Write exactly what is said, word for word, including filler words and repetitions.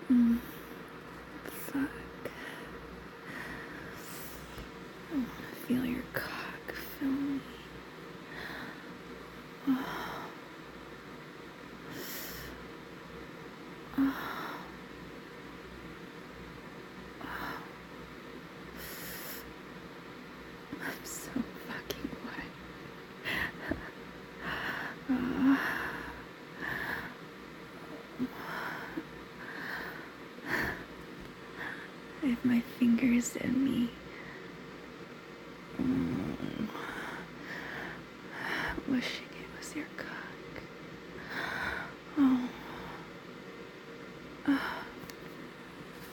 Mm. Fuck. I want to feel your cock fill me. Oh. Oh. Oh. I'm so fucking wet. Oh. I have my fingers in me.